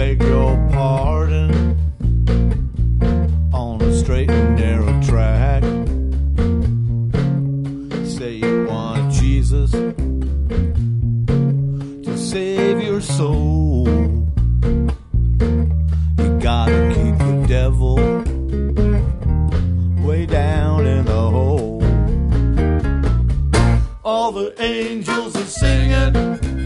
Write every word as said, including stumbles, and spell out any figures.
beg your pardon on a straight and narrow track. Say you want Jesus to save your soul. You gotta keep the devil way down in the hole. All the angels are singing,